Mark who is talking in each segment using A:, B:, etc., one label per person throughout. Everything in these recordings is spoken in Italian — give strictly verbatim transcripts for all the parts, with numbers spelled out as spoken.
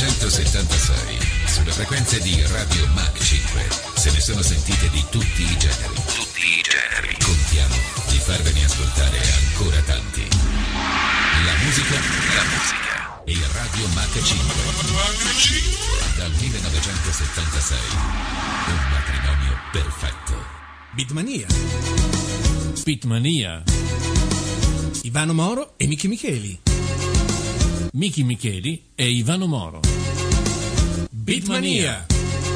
A: millenovecentosettantasei, sulle frequenze di Radio Mach cinque, se ne sono sentite di tutti i generi. Tutti i generi. Contiamo di farvene ascoltare ancora tanti. La musica, la musica e Radio Mach cinque. Dal millenovecentosettantasei, un matrimonio perfetto.
B: Beatmania.
C: Beatmania.
B: Ivano Moro e Miki Micheli.
C: Miki Micheli e Ivano Moro.
B: Beatmania.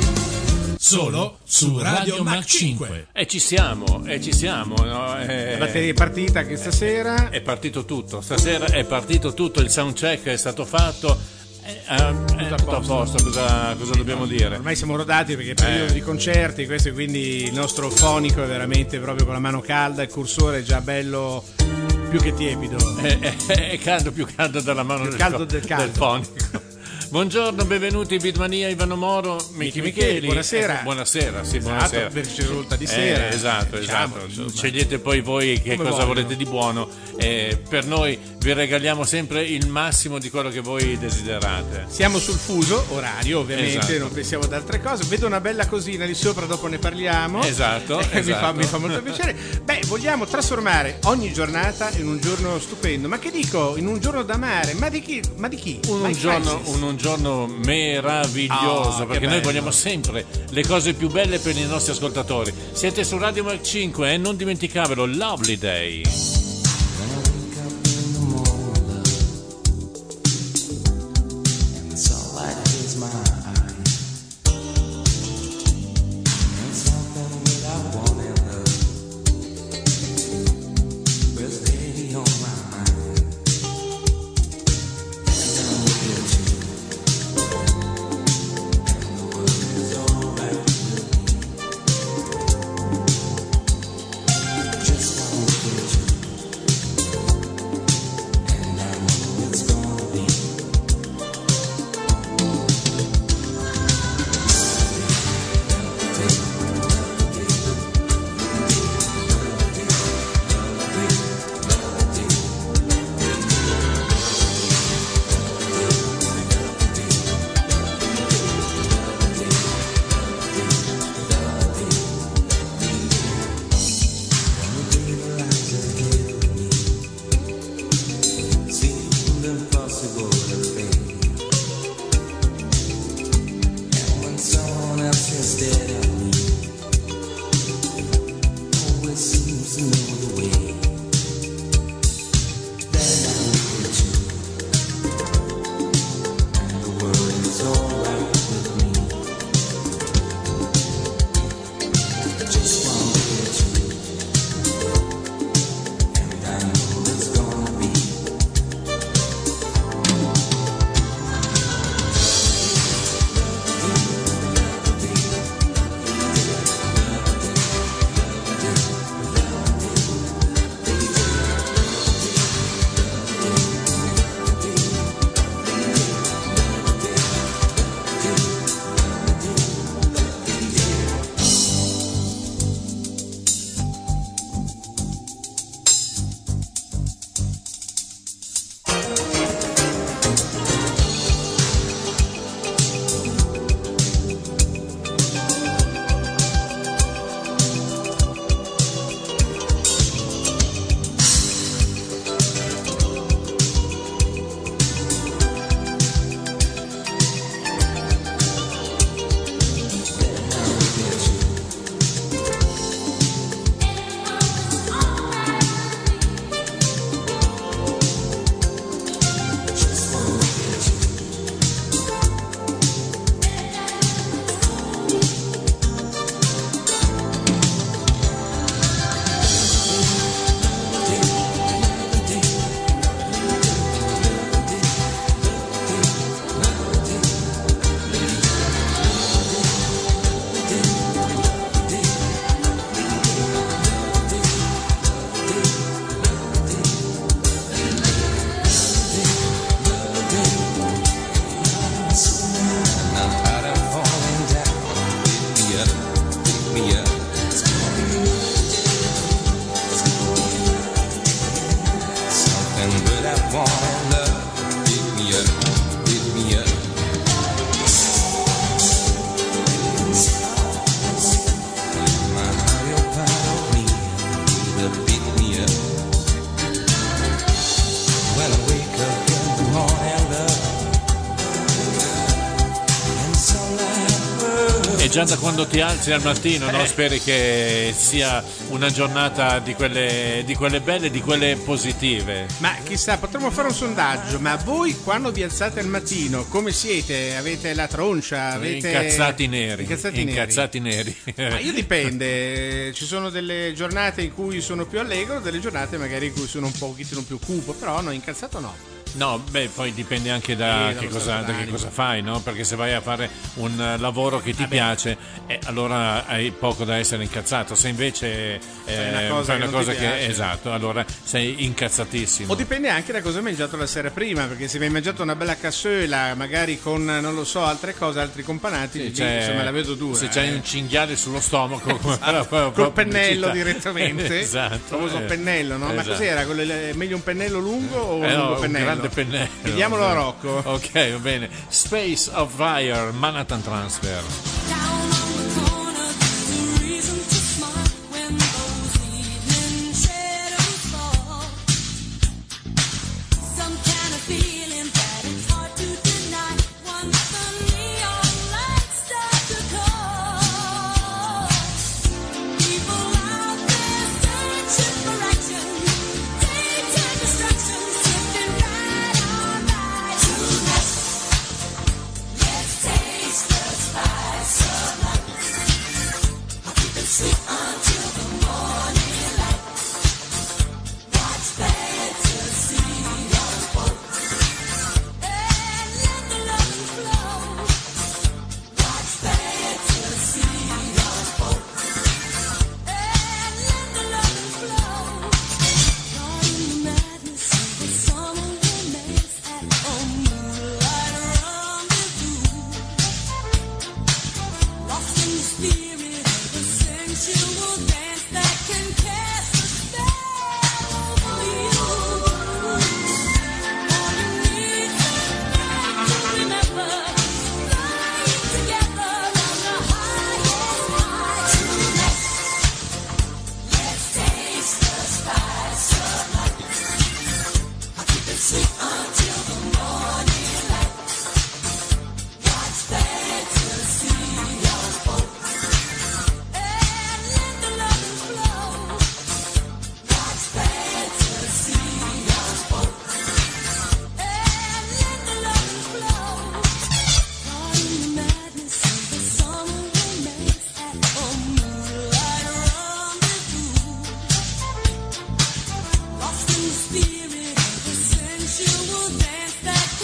B: Solo su Radio Mach cinque.
C: E ci siamo, e ci siamo. No? E...
D: La batteria è partita che stasera.
C: È partito tutto. Stasera è partito tutto, il soundcheck è stato fatto. Eh, eh, tutto a posto, cosa, cosa dobbiamo dire?
D: Ormai siamo rodati perché è periodo
C: Eh.
D: di concerti, questo, e quindi il nostro fonico è veramente proprio con la mano calda, il cursore è già bello più che tiepido.
C: È, è, è caldo, più caldo della mano
D: Più
C: del,
D: caldo
C: co-
D: del caldo.
C: del fonico. Buongiorno, benvenuti in Beatmania, Ivano Moro, Miki
D: Miki
C: Micheli.
D: Micheli, buonasera.
C: Eh, buonasera, sì,
D: Esatto,
C: buonasera.
D: per risulta di sera.
C: Eh, esatto,
D: Diciamo,
C: esatto.
D: insomma.
C: Scegliete poi voi che
D: Come
C: cosa
D: vogliono.
C: volete di buono. Eh, per noi vi regaliamo sempre il massimo di quello che voi desiderate.
D: Siamo sul fuso orario, ovviamente,
C: Esatto.
D: non pensiamo ad altre cose. Vedo una bella cosina lì sopra, dopo ne parliamo.
C: Esatto,
D: Eh, Mi, fa,
C: esatto.
D: mi fa molto piacere. Beh, vogliamo trasformare ogni giornata in un giorno stupendo. Ma che dico? In un giorno da mare? Ma di chi? Ma di chi?
C: Un,
D: Mike
C: giorno,
D: Tyson.
C: un, un giorno meraviglioso,
D: Oh,
C: perché
D: che
C: noi
D: bello.
C: vogliamo sempre le cose più belle per i nostri ascoltatori. Siete su Radio Mach cinque e non dimenticavelo, Lovely Day.
E: Falling in love, pick me up, pick me up.
C: già da quando ti alzi al mattino, no? Speri che sia una giornata di quelle, di quelle belle, di quelle positive.
D: Ma chissà, potremmo fare un sondaggio, ma voi quando vi alzate al mattino come siete? Avete la troncia? Avete...
C: Incazzati neri.
D: Incazzati,
C: Incazzati neri.
D: neri. Ma io dipende, ci sono delle giornate in cui sono più allegro, delle giornate magari in cui sono un pochettino più cupo, però no, incazzato no.
C: No, beh, poi dipende anche da,
D: Sì,
C: che,
D: dallo
C: cosa,
D: stato
C: da che
D: d'animo.
C: cosa fai, no? Perché se vai a fare un lavoro che ti piace, eh, allora hai poco da essere incazzato. Se invece eh,
D: Fai una cosa
C: fai
D: che
C: una
D: non
C: cosa
D: ti
C: che
D: piace.
C: esatto, allora sei incazzatissimo.
D: O dipende anche da cosa hai mangiato la sera prima, perché se mi hai mangiato una bella cassola, magari con, non lo so, altre cose, altri companati,
C: Sì,
D: lì,
C: c'è-
D: insomma la vedo dura.
C: se c'hai
D: eh.
C: un cinghiale sullo stomaco, come
D: Esatto,
C: quella-
D: col
C: quella
D: pennello
C: pubblicità.
D: direttamente,
C: Esatto,
D: il famoso
C: eh.
D: pennello, no? Ma
C: Esatto.
D: cos'era? Quello- è meglio un pennello lungo o un
C: Eh, no,
D: lungo
C: un
D: pennello?
C: grande pennello.
D: Chiediamolo a Rocco.
C: Ok, va bene. Space of Fire, Manhattan Transfer.
E: Down on the corner, there's a reason to smile when those evening shadows fall. Some kind of feeling that it's hard to deny once the neon lights start to call. People out there searching for action, daytime distractions drifting right on by. Tonight, let's taste the spice of life. I'll keep it sweet until the morning light. Watch fantasy unfold and let the loving flow. Watch fantasy unfold and let the loving flow. Caught in the madness of a summer romance at a moonlight rendezvous. Lost in the spirit of a sensual dance that can cast a spell over you. All you need tonight to remember, flying together on the highest high. Tonight, let's taste the spice of life. I'll keep it sweet until the morning light. Watch fantasy unfold and let the loving flow. Watch fantasy unfold and let the loving flow. Caught in the madness of a summer romance at a moonlight rendezvous. Lost in the spirit of a sensual dance that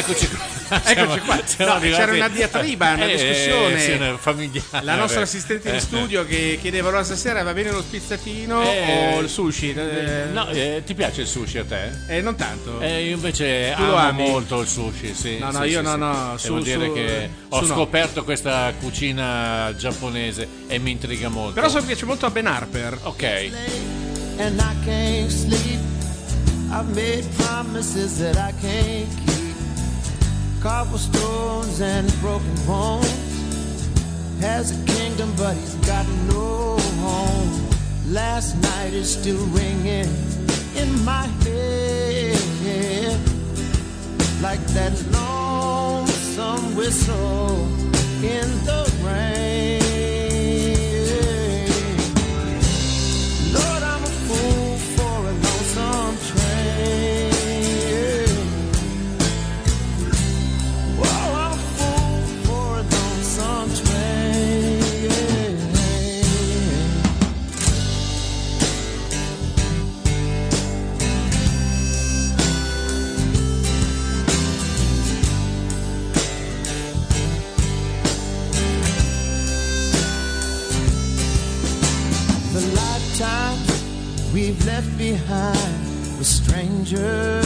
C: Eccoci qua.
D: Eccoci qua.
C: Siamo
D: No,
C: arrivati-
D: c'era una diatriba, una
C: Eh,
D: discussione.
C: sì, una familiare.
D: La nostra assistente di
C: Eh,
D: studio che chiedeva allora stasera va bene lo spizzatino
C: Eh,
D: o il sushi? Eh,
C: No, eh, ti piace il sushi a te?
D: eh, non tanto.
C: Eh, io invece
D: Tu lo
C: amo
D: ami?
C: molto il sushi, sì.
D: No, no,
C: sì,
D: io
C: sì,
D: no,
C: sì.
D: no,
C: Devo
D: su-
C: dire
D: su-
C: che
D: su
C: ho
D: no.
C: scoperto questa cucina giapponese e mi intriga molto.
D: Però so che piace molto a Ben Harper.
C: Ok.
F: And I can't sleep. I've made promises that I can't keep. Cobblestones and broken bones. Has a kingdom, but he's got no home. Last night is still ringing in my head, like that lonesome whistle in the rain. Lord, I'm a fool for a lonesome train. Whoa, I'm a fool for a lonesome train. The lifetime we've left behind with strangers,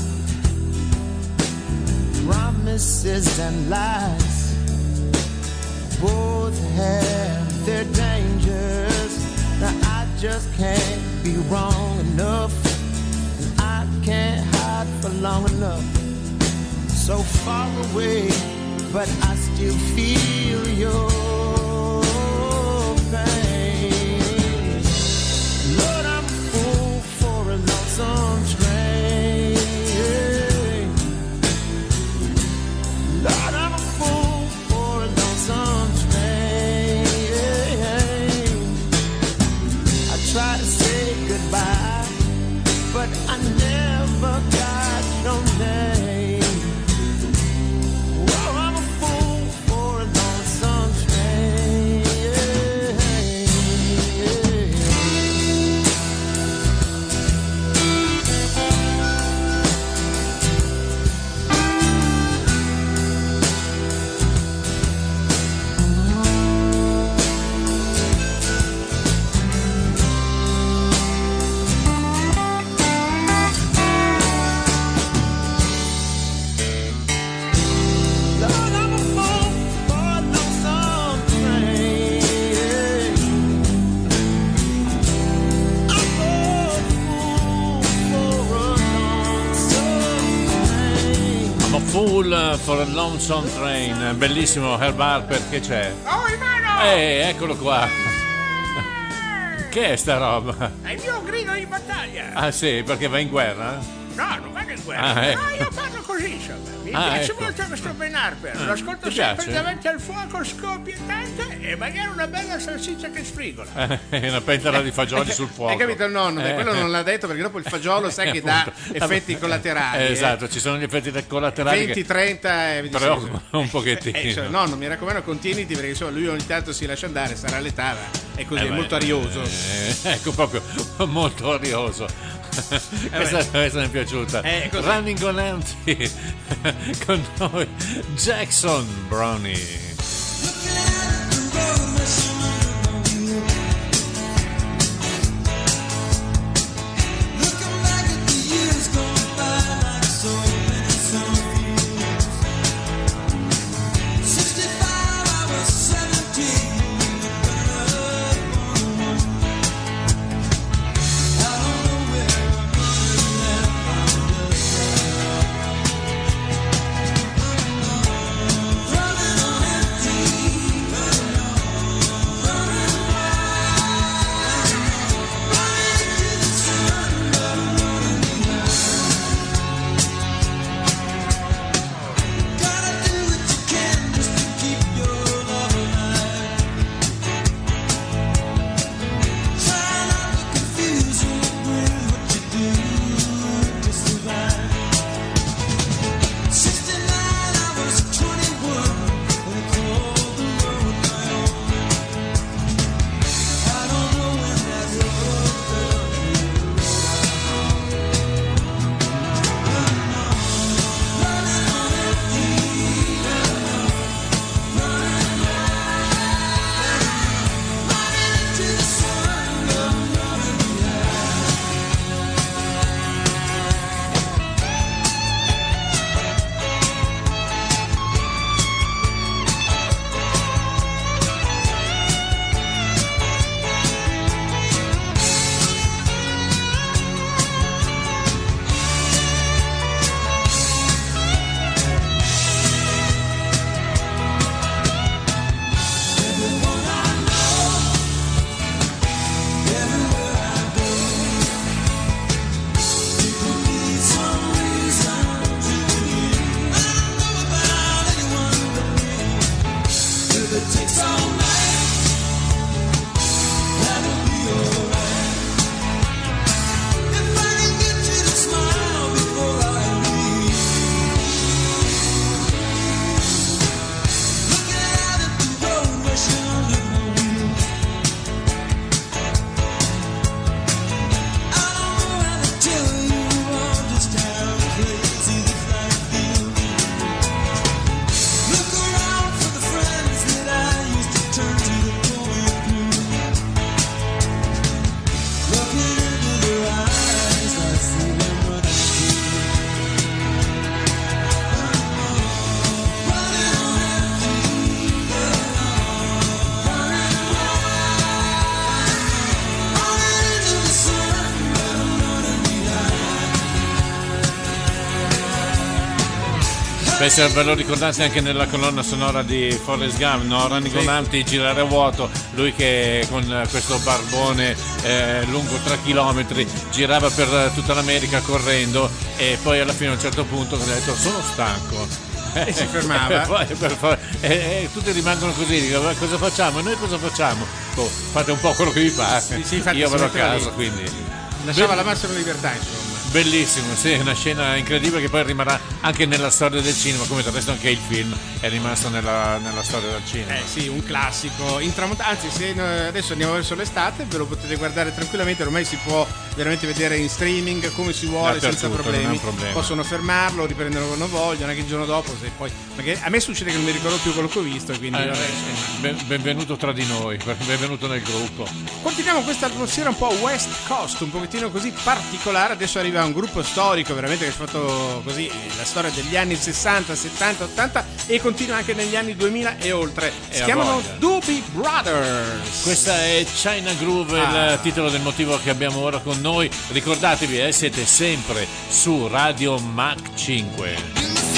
F: promises and lies both have their dangers. Now I just can't be wrong enough, and I can't hide for long enough. So far away, but I still feel your pain. Lord, I'm a fool for a lonesome train. Lord, I'm a fool for a lonesome train. I try to say goodbye, but I never got your name. Whoa, I'm a fool for a lonesome train. Lord, I'm a fool for a lonesome train. I'm a fool for a lonesome train.
C: I'm a fool for a lonesome train. Bellissimo Herb Harper, che c'è?
D: Oh, Ivano!
C: Eh, eccolo qua. Che è sta roba?
D: È il mio grido di battaglia!
C: Ah sì, perché va in guerra?
D: No, non vado in guerra.
C: Ah, ecco.
D: No, io parlo così, insomma. Mi
C: Ah,
D: piace
C: ecco.
D: molto questo Ben Harper. Lo ascolto
C: ti
D: sempre
C: piace?
D: davanti al fuoco scoppiettante e magari una bella salsiccia che sfrigola.
C: Eh, una pentola di fagioli sul fuoco.
D: Hai capito il nonno? Beh,
C: Eh.
D: quello non l'ha detto perché dopo il fagiolo sai che dà
C: Appunto.
D: effetti collaterali.
C: Eh,
D: eh.
C: esatto, ci sono gli effetti collaterali
D: venti
C: che
D: trenta e
C: preoccupano un pochettino.
D: Eh, cioè, nonno, mi raccomando, contieniti perché insomma lui ogni tanto si lascia andare, sarà all'età e così
C: Eh,
D: è
C: beh,
D: molto arioso.
C: eh, ecco, proprio molto arioso. Questa, questa mi è piaciuta.
D: Eh, così.
C: Running on Empty con noi Jackson Brownie.
E: Running on empty.
C: Penso ve lo ricordate anche nella colonna sonora di Forrest Gump, no? Running on Empty, girare a vuoto, lui che con questo barbone eh, lungo tre chilometri girava per tutta l'America correndo e poi alla fine a un certo punto ha detto sono stanco.
D: E si fermava.
C: E poi, per fa- e, e tutti rimangono così, dicono, "Ma cosa facciamo? E noi cosa facciamo? Boh, fate un po' quello che vi pare.
D: Sì, sì, infatti
C: io
D: si
C: vado a
D: metteva
C: casa,
D: lì.
C: quindi
D: Lasciava
C: Be-
D: la massima libertà, insomma.
C: bellissimo, sì, una scena incredibile che poi rimarrà anche nella storia del cinema, come del resto anche il film è rimasto nella, nella storia del cinema.
D: Eh sì, un classico intramontato. Anzi, se eh, adesso andiamo verso l'estate, ve lo potete guardare tranquillamente. Ormai si può veramente vedere in streaming come si vuole,
C: Dappertutto,
D: senza
C: non è
D: problemi.
C: un problema.
D: Possono fermarlo, riprenderlo quando vogliono, anche il giorno dopo. Se poi, perché a me succede che non mi ricordo più quello che ho visto, e quindi
C: Eh,
D: vabbè.
C: ben- benvenuto tra di noi, benvenuto nel gruppo.
D: Continuiamo questa atmosfera un po' West Coast, un pochettino così particolare. Adesso arriva un gruppo storico veramente che ha fatto così eh, la storia degli anni sessanta, settanta, ottanta e continua anche negli anni duemila e oltre.
C: E
D: Si
C: a
D: chiamano
C: voglia.
D: Doobie Brothers.
C: Questa è China Groove,
D: Ah.
C: il titolo del motivo che abbiamo ora con noi. Ricordatevi, eh, siete sempre su Radio Mach cinque.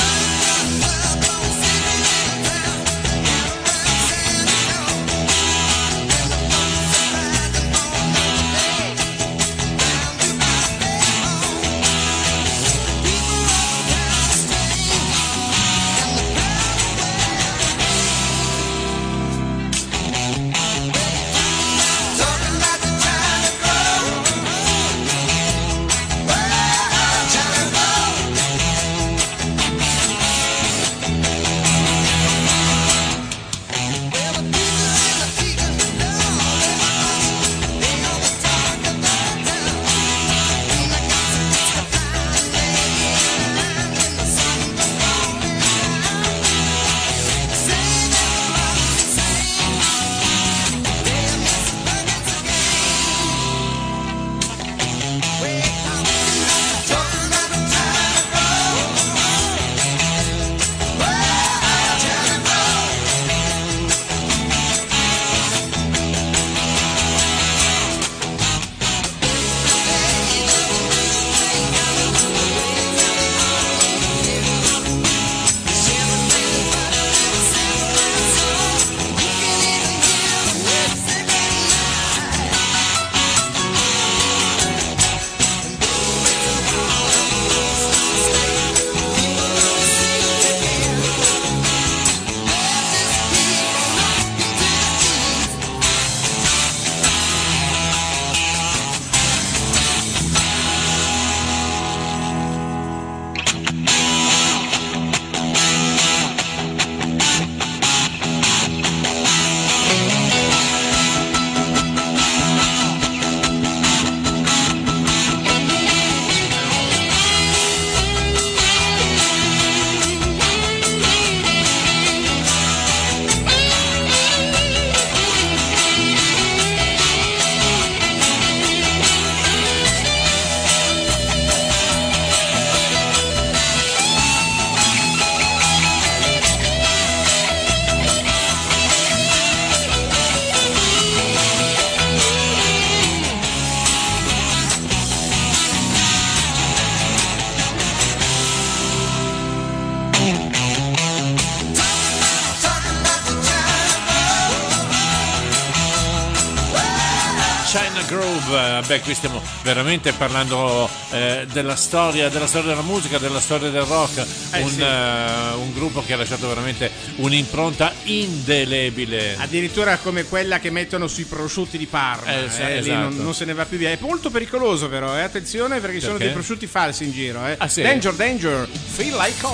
C: China Grove, beh, qui stiamo veramente parlando eh, della storia, della storia della musica, della storia del rock,
D: Eh,
C: un,
D: sì.
C: eh, un gruppo che ha lasciato veramente un'impronta indelebile.
D: Addirittura come quella che mettono sui prosciutti di Parma,
C: Eh,
D: eh,
C: sì,
D: lì
C: esatto.
D: non, non se ne va più via. È molto pericoloso però, eh. Attenzione perché ci sono
C: Perché?
D: dei prosciutti falsi in giro. Eh.
C: Ah, sì?
D: Danger, danger, feel like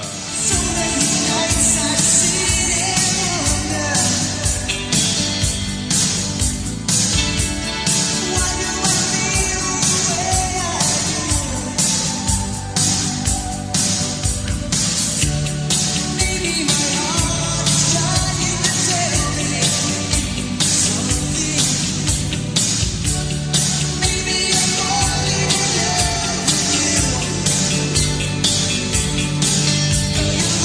D: home.
E: Maybe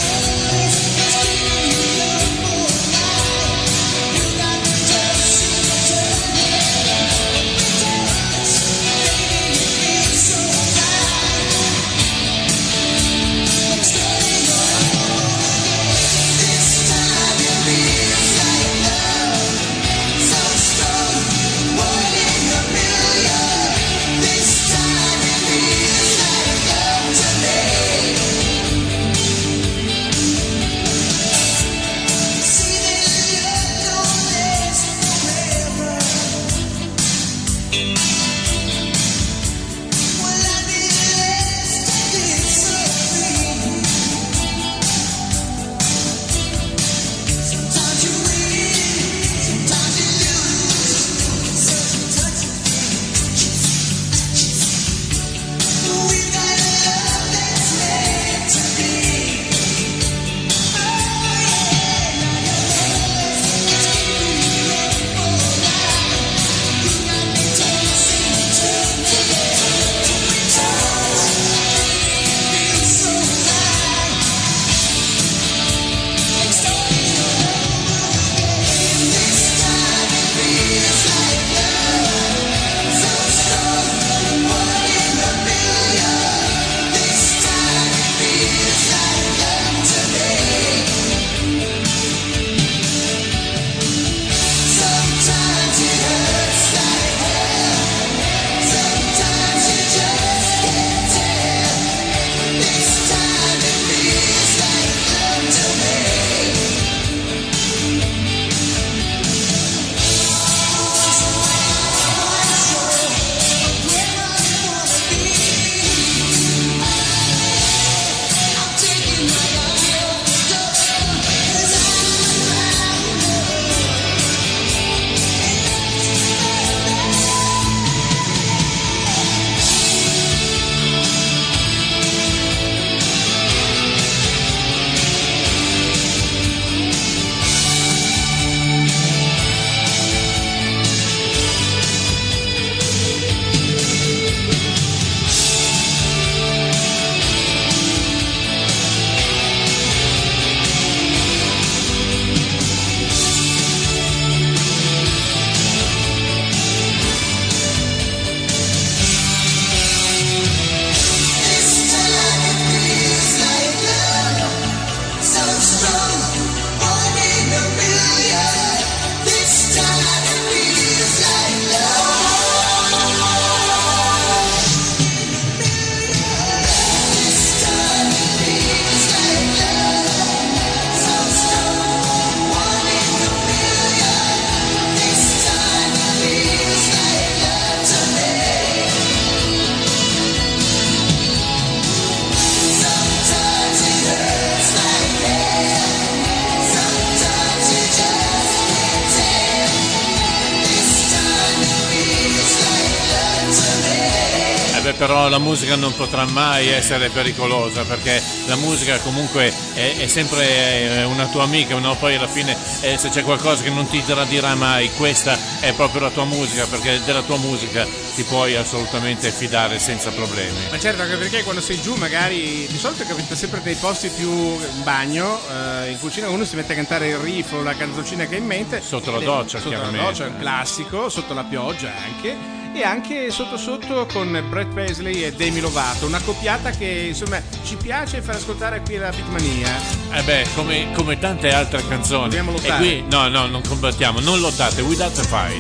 C: però la musica non potrà mai essere pericolosa, perché la musica comunque è, è sempre una tua amica, no? Poi alla fine eh, se c'è qualcosa che non ti tradirà mai, questa è proprio la tua musica, perché della tua musica ti puoi assolutamente fidare senza problemi.
D: Ma certo, anche perché quando sei giù magari di solito capita sempre dei posti più in bagno, eh, in cucina uno si mette a cantare il riff o la canzoncina che ha in mente
C: Sotto la
D: Le-
C: doccia,
D: sotto la
C: chiaramente.
D: doccia, il classico, sotto la pioggia anche, e anche sotto sotto con Brett Paisley e Demi Lovato, una coppiata che insomma ci piace far ascoltare qui la Beatmania.
C: Eh beh, come, come tante altre canzoni.
D: Dobbiamo
C: E
D: lottare.
C: qui no, no, non combattiamo, non lottate, without a fight.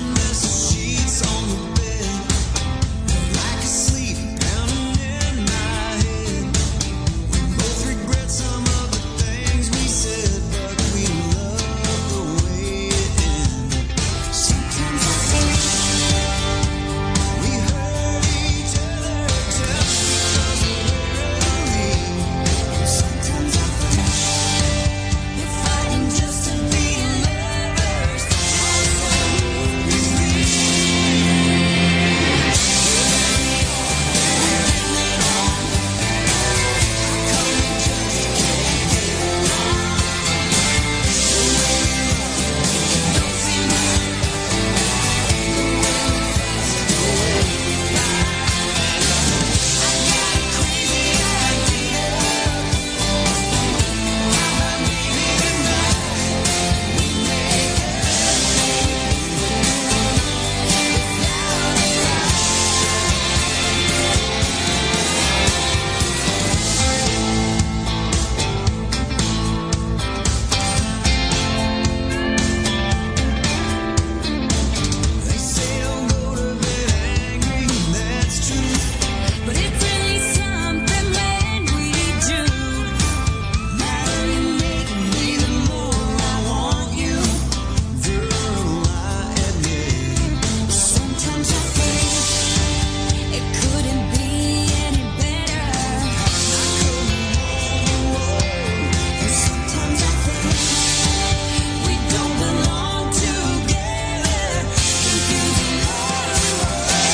E: But it's really something when we do. Matter you make me, the more I want you. Girl, I admit. Sometimes I think it couldn't be any better. I couldn't walk away. And sometimes I think we don't belong together. Confusing all the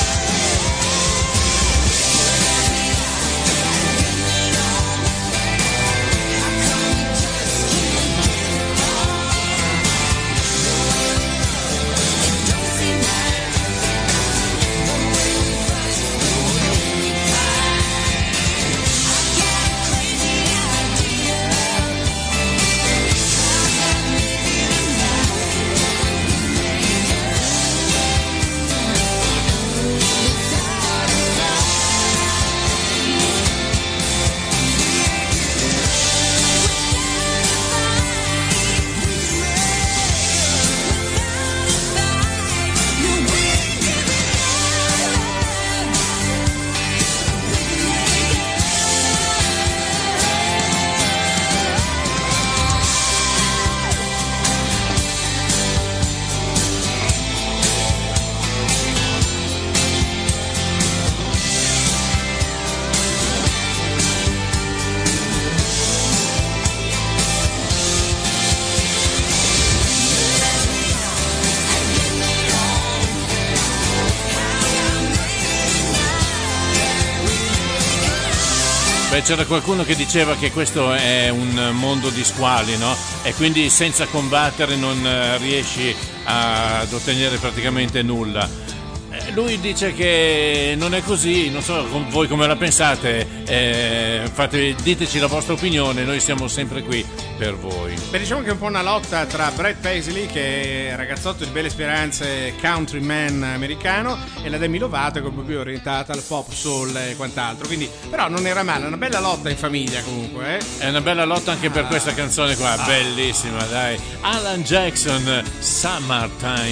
C: Beh, c'era qualcuno che diceva che questo è un mondo di squali, no? E quindi senza combattere non eh, riesci ad ottenere praticamente nulla. Eh, Lui dice che non è così, non so com- voi come la pensate, eh, fate, diteci la vostra opinione, noi siamo sempre qui per voi.
D: Beh, diciamo che è un po' una lotta tra Brett Paisley, che è ragazzotto di belle speranze, countryman americano, e la Demi Lovato, che è un po' più orientata al pop, soul e quant'altro. Quindi, però non era male, una bella lotta in famiglia comunque, eh?
C: È una bella lotta anche per questa canzone qua, bellissima, dai. Alan Jackson, Summertime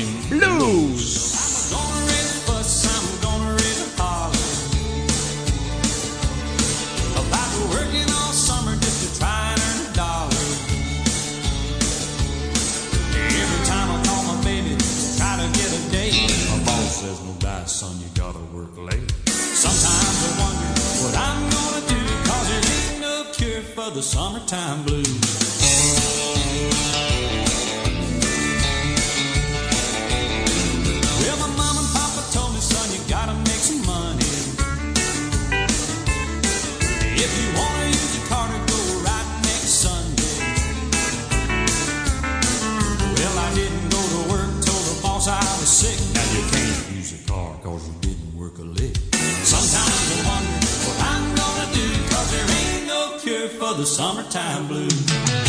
C: Blues.
G: Gonna really fuss, I'm gonna really holler about working all summer just to try and earn a dollar. Every time I call my baby to try to get a date, my boss says, no dice, son, you gotta work late. Sometimes I wonder what I'm gonna do, cause there ain't no cure for the summertime blues. Well, my mom and papa told me, son, you gotta make some money. you're sick, now you can't use a car cause you didn't work a lick. Sometimes I wonder what I'm gonna do, cause there ain't no cure for the summertime blues.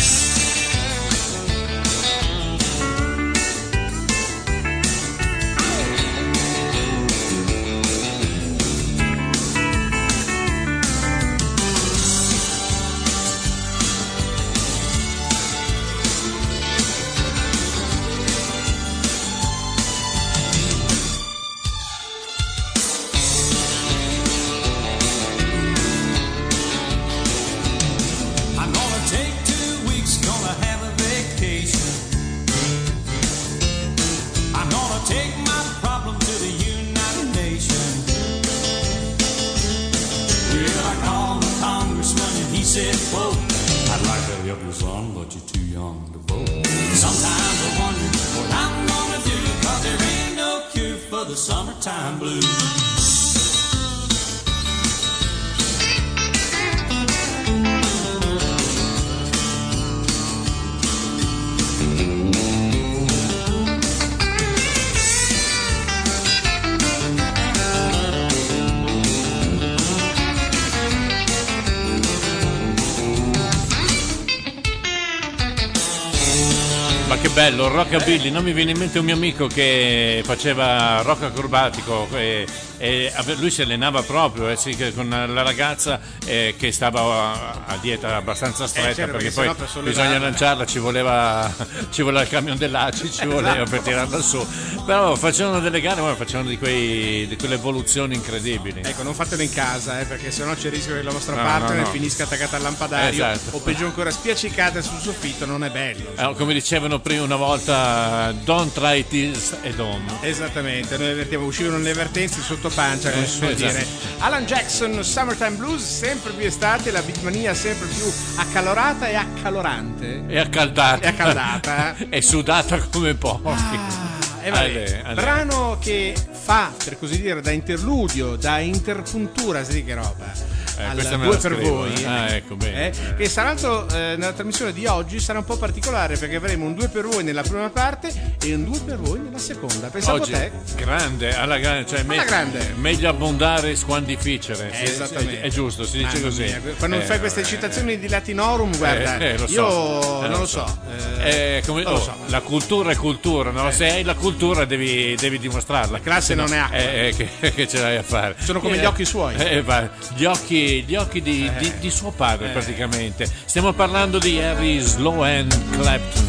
C: Bello, rockabilly, non mi viene in mente un mio amico che faceva rock acrobatico e, e lui si allenava proprio eh, sì, con la ragazza eh, che stava a, a dieta abbastanza stretta,
D: eh, certo,
C: perché,
D: perché
C: poi
D: per
C: bisogna lanciarla, ci voleva, ci voleva il camion dell'A C I, ci voleva esatto. per tirarla su, però facevano delle gare, ma facevano di, quei, di quelle evoluzioni incredibili.
D: Ecco, non fatelo in casa eh, perché sennò c'è il rischio che la vostra
C: no,
D: partner
C: no, no.
D: finisca attaccata al lampadario
C: esatto.
D: o peggio ancora spiaccicata sul soffitto, non è bello.
C: Eh, come dicevano prima una volta, don't try this at home.
D: Esattamente, noi avvertiamo, uscivano le avvertenze sotto pancia, come
C: eh,
D: si suol
C: esatto.
D: dire. Alan Jackson, Summertime Blues, sempre più estate, la beatmania sempre più accalorata e accalorante.
C: E accaldata.
D: E accaldata.
C: E sudata come pochi.
D: Ah, e vabbè,
C: Ale, ale.
D: brano che fa, per così dire, da interludio, da interpuntura, sai che roba.
C: Eh,
D: al
C: questa me
D: due
C: la
D: per
C: scrivo.
D: voi
C: Ah, ecco, bene.
D: eh, che sarà l'altro eh, nella trasmissione di oggi sarà un po' particolare perché avremo un due per voi nella prima parte e un due per voi nella seconda. Pensavo
C: oggi,
D: te
C: grande, alla grande, cioè
D: alla
C: me-
D: grande.
C: meglio abbondare squandificere.
D: Eh, esattamente.
C: È, è giusto, si dice
D: Mamma
C: così.
D: mia, quando
C: eh,
D: fai queste
C: eh,
D: citazioni di Latinorum, guarda,
C: eh, eh, lo so,
D: io
C: eh,
D: non lo so.
C: Eh, eh, come,
D: non lo
C: oh,
D: so.
C: La cultura è cultura, no?
D: Eh.
C: Se hai la cultura devi, devi dimostrarla. La
D: classe non è acqua.
C: Eh, eh, che, che ce l'hai a fare?
D: Sono come
C: Eh,
D: gli occhi suoi.
C: eh, va, gli occhi, gli occhi di,
D: Eh.
C: di, di suo padre,
D: Eh.
C: praticamente. Stiamo parlando di Harry Sloan Clapton.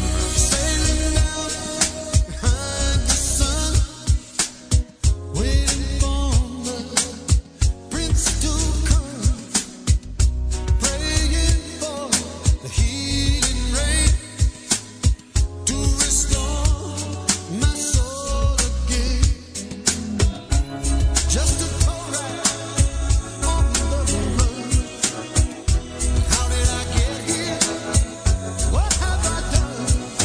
F: What have I done?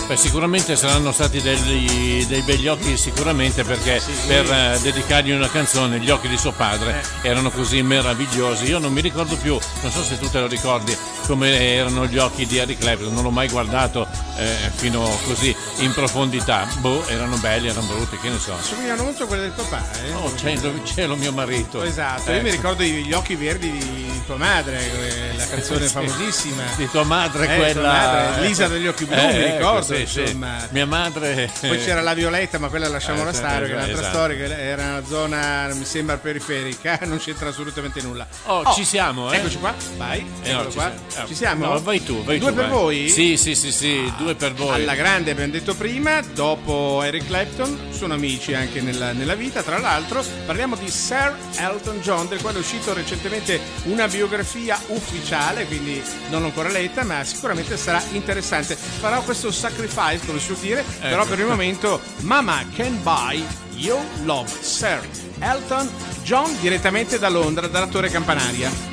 C: Beh, sicuramente saranno stati degli, dei begli occhi, sicuramente, perché
D: Sì, sì.
C: per eh, dedicargli una canzone, gli occhi di suo padre erano così meravigliosi. Io non mi ricordo più, non so se tu te lo ricordi, come erano gli occhi di Eric Clapton, non l'ho mai guardato eh, fino così in profondità. Boh, erano belli, erano brutti, che ne so.
D: Somigliano molto a quelli del papà, eh?
C: Oh, cielo, cielo mio marito.
D: Esatto,
C: Eh,
D: io mi ricordo gli occhi verdi di tua madre, eh, la canzone
C: Sì.
D: famosissima.
C: Di tua madre,
D: Eh,
C: quella.
D: tua madre, Lisa degli occhi blu, mi
C: ecco,
D: ricordo,
C: sì, sì.
D: insomma.
C: Mia madre.
D: Poi c'era la Violetta, ma quella lasciamola
C: Eh,
D: stare, che è un'altra
C: esatto.
D: storia, che era una zona, mi sembra, periferica, non c'entra assolutamente nulla.
C: Oh, ci siamo, eh?
D: Eccoci qua, vai,
C: Eh, no,
D: eccolo
C: ci
D: qua.
C: siamo.
D: Ci siamo?
C: No, vai tu, vai
D: Due
C: tu,
D: per
C: vai.
D: voi?
C: Sì, sì, sì, sì, due per voi.
D: Alla grande abbiamo detto prima, dopo Eric Clapton, sono amici anche nella, nella vita. Tra l'altro parliamo di Sir Elton John, del quale è uscito recentemente una biografia ufficiale, quindi non l'ho ancora letta, ma sicuramente sarà interessante. Farò questo sacrifice, come si suol dire, però per il momento Mama Can Buy Your Love, Sir Elton John, direttamente da Londra, dalla Torre Campanaria.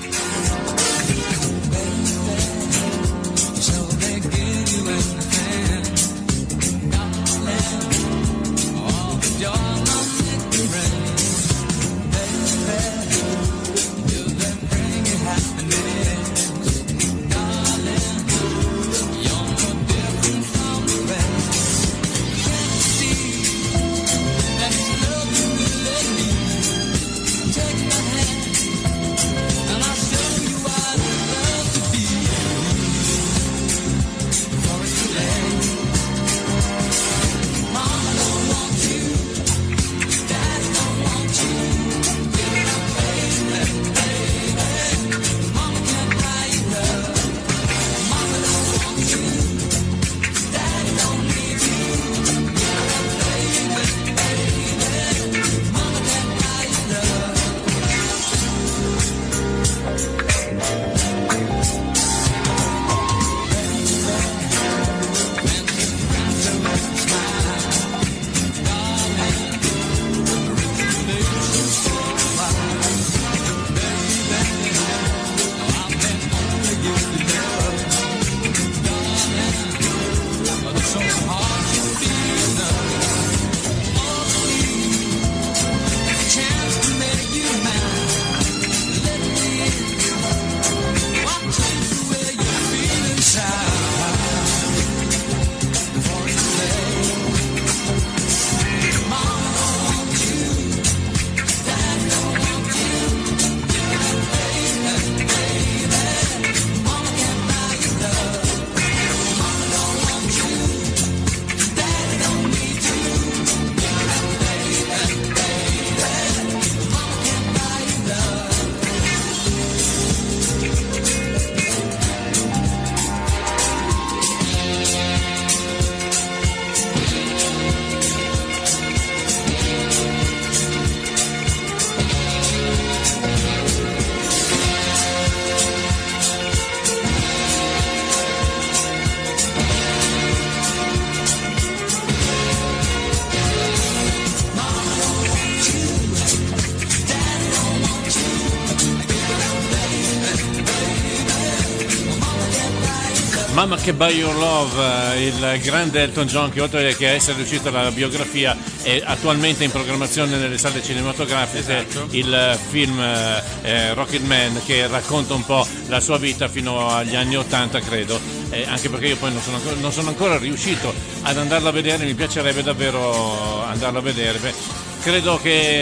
C: Mamma che Buy Your Love, il grande Elton John, che oltre che essere uscita la biografia è attualmente in programmazione nelle sale cinematografiche.
D: Esatto.
C: Il film eh, Rocket Man, che racconta un po' la sua vita fino agli anni ottanta, credo, eh, anche perché io poi non sono, non sono ancora riuscito ad andarlo a vedere, mi piacerebbe davvero andarlo a vedere. Beh, credo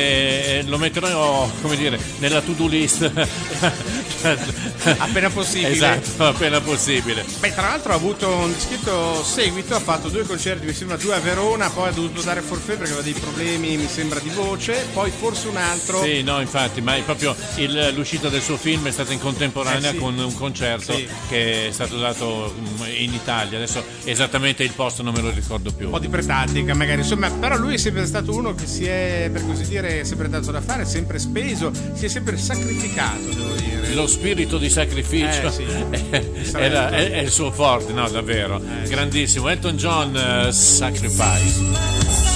C: che lo metterò, come dire, nella to-do list
D: Appena possibile.
C: Esatto, appena possibile.
D: Beh, tra l'altro ha avuto un discreto seguito, ha fatto due concerti, mi sembra due a Verona, poi ha dovuto dare forfait perché aveva dei problemi, mi sembra, di voce, poi forse un altro.
C: Sì, no, infatti, ma è proprio il- l'uscita del suo film è stata in contemporanea
D: Eh, sì.
C: con un concerto
D: Sì.
C: che è stato dato mm, in Italia. Adesso esattamente il posto non me lo ricordo più.
D: Un po' di pretattica magari, insomma, però lui è sempre stato uno che si è, per così dire, sempre dato da fare, sempre speso, si è sempre sacrificato, devo dire.
C: Lo spirito di sacrificio
D: Eh, sì.
C: era- è, è il suo forte, no, davvero.
D: Eh, sì.
C: Grandissimo. Elton John, eh, Sacrifice.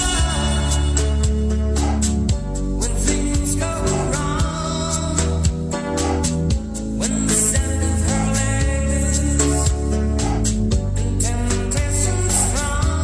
E: When things go wrong, when the scent of her legs and temptation strong,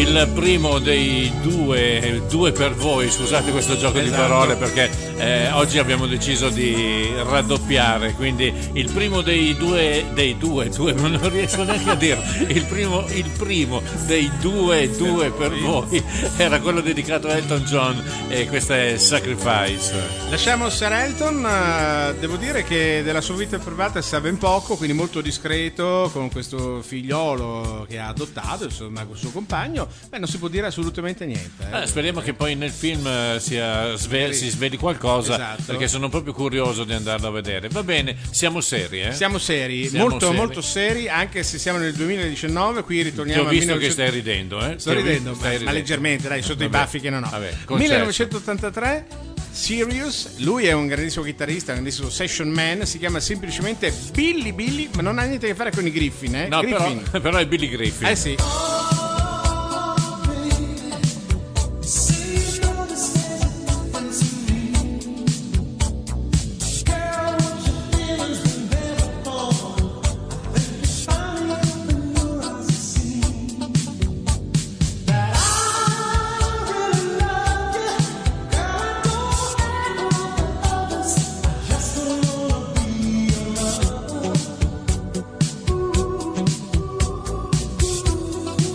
C: il primo dei due, due per voi, scusate questo gioco
D: Esatto.
C: di parole perché eh, oggi abbiamo deciso di raddoppiare, quindi il primo dei due, dei due, due, ma non riesco neanche a dirlo, il primo, il primo dei due, due per voi era quello dedicato a Elton John e questa è Sacrifice.
D: Lasciamo Sir Elton, eh, devo dire che della sua vita privata sa ben poco, quindi molto discreto, con questo figliolo che ha adottato, insomma, con il suo compagno. Beh, non si può dire assolutamente niente. eh.
C: Eh, speriamo che poi nel film eh, sia sve- si sveli qualcosa,
D: Esatto.
C: perché sono proprio curioso di andarlo a vedere. Va bene, siamo seri, eh?
D: Siamo seri,
C: Siamo
D: molto
C: seri.
D: molto seri, anche se siamo nel duemiladiciannove, qui
C: Ti
D: ritorniamo
C: ho
D: al
C: visto che
D: millenovecento
C: stai ridendo, eh?
D: Sto
C: Ti ho
D: ridendo,
C: visto,
D: ma,
C: stai
D: ma
C: ridendo.
D: leggermente, dai, sotto i
C: Vabbè.
D: baffi che non ho.
C: Vabbè, concesso.
D: millenovecentottantatré, Sirius, lui è un grandissimo chitarrista, un grandissimo session man, si chiama semplicemente Billy Billy, ma non ha niente a che fare con i Griffin, eh?
C: No, però,
D: Griffin.
C: però è Billy Griffin.
D: Eh sì.
E: Ooh.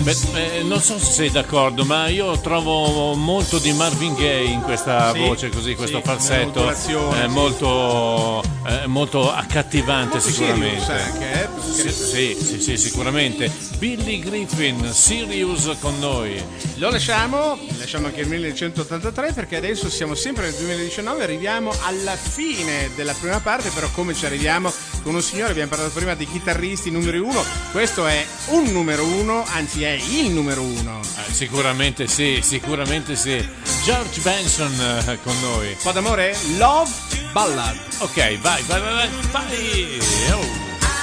C: Beh, eh, non so se sei d'accordo, ma io trovo molto di Marvin Gaye in questa
D: Sì,
C: voce così, questo
D: sì,
C: falsetto,
D: nella modulazione,
C: eh,
D: sì.
C: molto, eh, molto accattivante
D: Molto
C: sicuramente.
D: Sirius anche, eh?
C: Sì, sì, sì, sì, sicuramente. Billy Griffin, Sirius con noi.
D: Lo lasciamo, lasciamo anche il millenovecentottantatré perché adesso siamo sempre nel duemiladiciannove, arriviamo alla fine della prima parte, però come ci arriviamo con un signore, abbiamo parlato prima dei chitarristi numeri uno, questo è un numero uno, anzi è il numero uno.
C: Eh, sicuramente sì, sicuramente sì. George Benson eh, con noi.
D: Un po' d'amore? Love Ballad.
C: Ok, vai, vai, vai, vai, vai. Oh.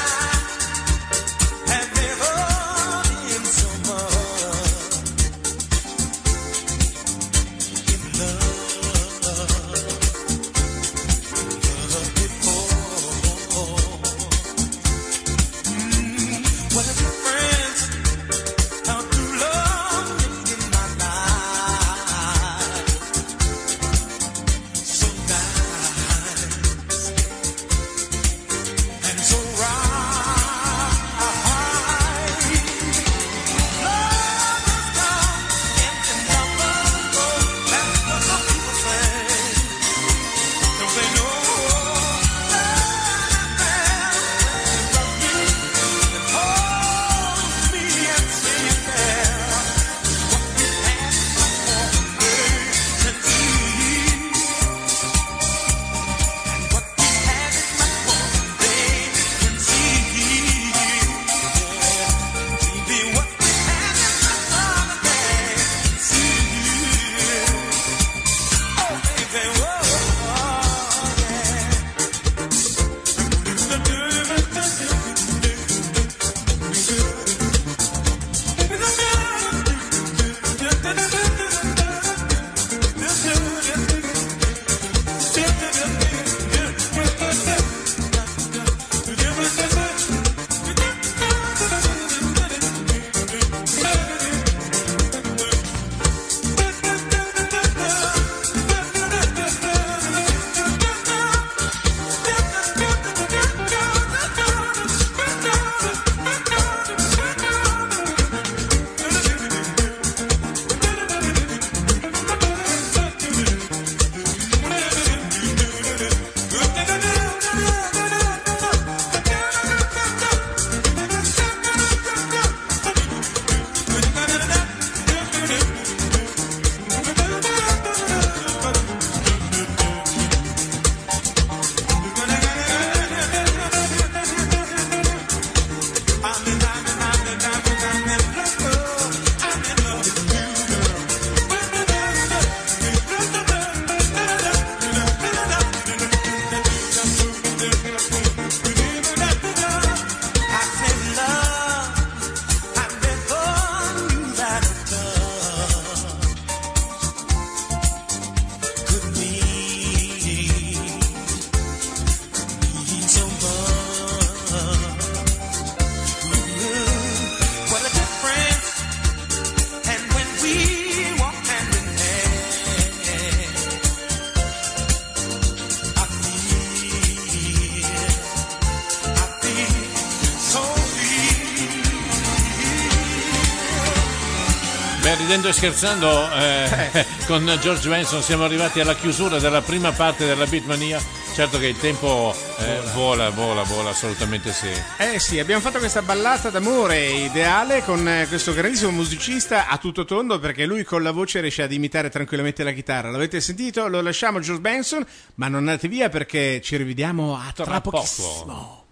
C: Ridendo e scherzando eh, con George Benson siamo arrivati alla chiusura della prima parte della Beatmania. Certo che il tempo eh, vola, vola, vola, assolutamente sì.
D: Eh sì, abbiamo fatto questa ballata d'amore ideale con eh, questo grandissimo musicista a tutto tondo, perché lui con la voce riesce ad imitare tranquillamente la chitarra. L'avete sentito? Lo lasciamo George Benson, ma non andate via perché ci rivediamo a tra,
C: Tra
D: pochissimo.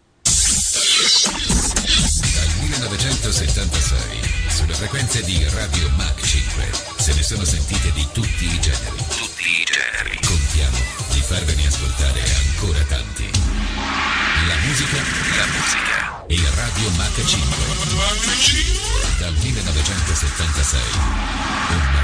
A: Dal millenovecentosettantasei sulle frequenze di Radio Mach cinque se ne sono sentite di tutti i generi. Tutti i generi. Contiamo di farvene ascoltare ancora tanti. La musica, la musica e Radio Mach cinque. Dal millenovecentosettantasei. Un